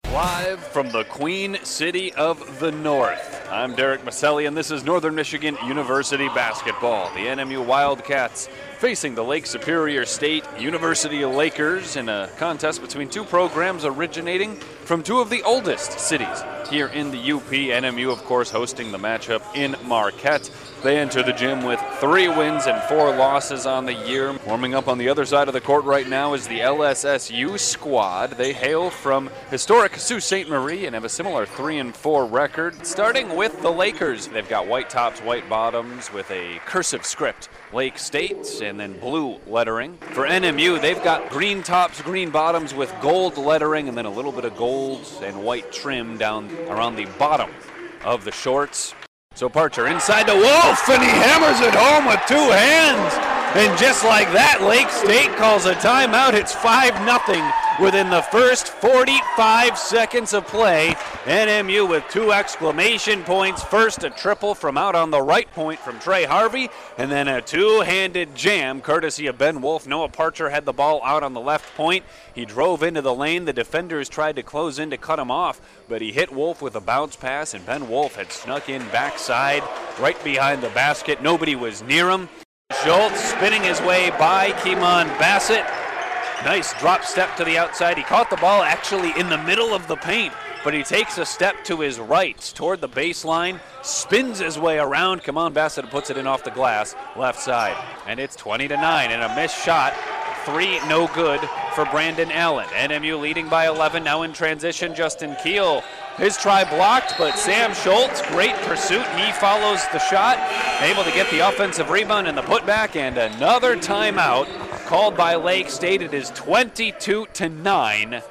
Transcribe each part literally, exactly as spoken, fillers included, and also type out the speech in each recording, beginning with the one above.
Live from the Queen City of the North, I'm Derek Maselli, and this is Northern Michigan University basketball. The N M U Wildcats facing the Lake Superior State University Lakers in a contest between two programs originating from two of the oldest cities here in the U P. N M U, of course, hosting the matchup in Marquette. They enter the gym with three wins and four losses on the year. Warming up on the other side of the court right now is the L S S U squad. They hail from historic Sault Ste. Marie and have a similar three and four record. Starting with the Lakers, they've got white tops, white bottoms with a cursive script, Lake State, and then blue lettering. For N M U, they've got green tops, green bottoms with gold lettering, and then a little bit of gold and white trim down around the bottom of the shorts. So Parcher inside to Wolf, and he hammers it home with two hands. And just like that, Lake State calls a timeout. It's five nothing within the first forty-five seconds of play. N M U with two exclamation points. First, a triple from out on the right point from Trey Harvey, and then a two-handed jam courtesy of Ben Wolf. Noah Parcher had the ball out on the left point. He drove into the lane. The defenders tried to close in to cut him off, but he hit Wolf with a bounce pass, and Ben Wolf had snuck in backside right behind the basket. Nobody was near him. Schultz spinning his way by Keemon Bassett. Nice drop step to the outside. He caught the ball actually in the middle of the paint, but he takes a step to his right toward the baseline, spins his way around. Keemon Bassett puts it in off the glass, left side. And it's twenty to nine, and a missed shot. Three no good for Brandon Allen. N M U leading by eleven, now in transition. Justin Keel, his try blocked, but Sam Schultz, great pursuit. He follows the shot, able to get the offensive rebound and the putback, and another timeout called by Lake State. It is twenty-two to nine,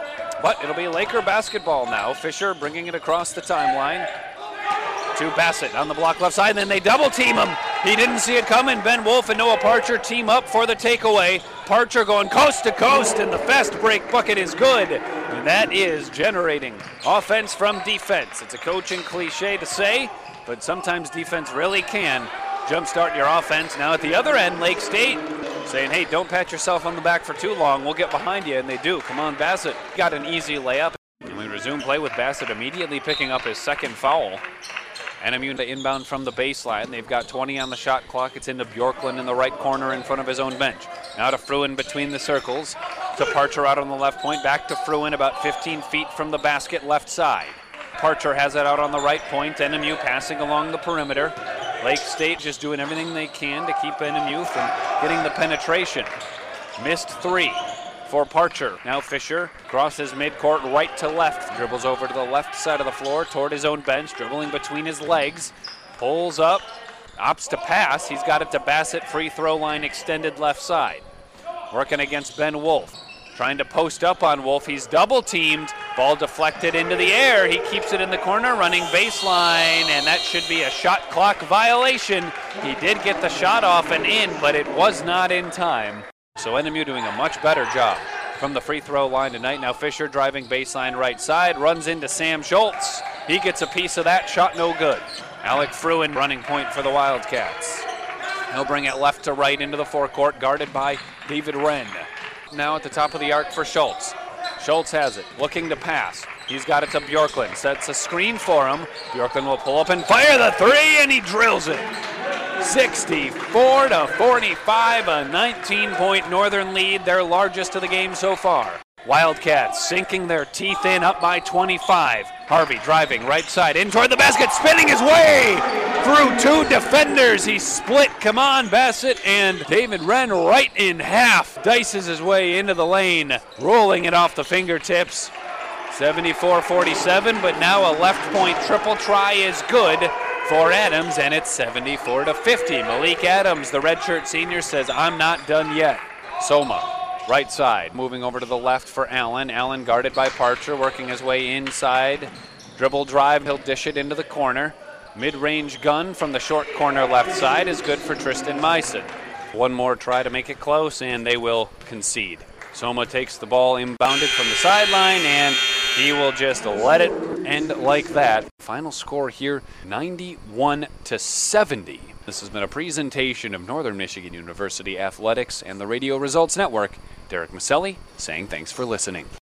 but it'll be Laker basketball now. Fisher bringing it across the timeline to Bassett on the block left side, and then they double team him. He didn't see it coming. Ben Wolf and Noah Parcher team up for the takeaway. Parcher going coast to coast, and the fast break bucket is good. And that is generating offense from defense. It's a coaching cliche to say, but sometimes defense really can jumpstart your offense. Now at the other end, Lake State saying, hey, don't pat yourself on the back for too long. We'll get behind you, and they do. Come on, Bassett got an easy layup. And we resume play with Bassett immediately picking up his second foul. N M U to inbound from the baseline. They've got twenty on the shot clock. It's into Bjorklund in the right corner in front of his own bench. Now to Fruin between the circles. To Parcher out on the left point. Back to Fruin about fifteen feet from the basket left side. Parcher has it out on the right point. N M U passing along the perimeter. Lake State just doing everything they can to keep N M U from getting the penetration. Missed three for Parcher. Now Fisher crosses midcourt right to left. Dribbles over to the left side of the floor toward his own bench. Dribbling between his legs. Pulls up. Opts to pass. He's got it to Bassett. Free throw line extended left side. Working against Ben Wolf. Trying to post up on Wolf. He's double teamed. Ball deflected into the air. He keeps it in the corner. Running baseline. And that should be a shot clock violation. He did get the shot off and in, but it was not in time. So N M U doing a much better job from the free throw line tonight. Now Fisher driving baseline right side, runs into Sam Schultz. He gets a piece of that, shot no good. Alec Fruin running point for the Wildcats. He'll bring it left to right into the forecourt, guarded by David Wren. Now at the top of the arc for Schultz. Schultz has it, looking to pass. He's got it to Bjorklund, sets a screen for him. Bjorklund will pull up and fire the three, and he drills it. sixty-four to forty-five, a nineteen-point Northern lead, their largest of the game so far. Wildcats sinking their teeth in, up by twenty-five. Harvey driving right side in toward the basket, spinning his way through two defenders. He split Keemon Bassett and David Wren right in half. Dices his way into the lane, rolling it off the fingertips. seventy-four forty-seven, but now a left point triple try is good for Adams, and it's seventy-four to fifty. Malik Adams, the redshirt senior, says, I'm not done yet. Soma, right side, moving over to the left for Allen. Allen guarded by Parcher, working his way inside. Dribble drive, he'll dish it into the corner. Mid-range gun from the short corner left side is good for Tristan Myson. One more try to make it close, and they will concede. Soma takes the ball inbounded from the sideline, and he will just let it end like that. Final score here, ninety-one to seventy. This has been a presentation of Northern Michigan University Athletics and the Radio Results Network. Derek Maselli saying thanks for listening.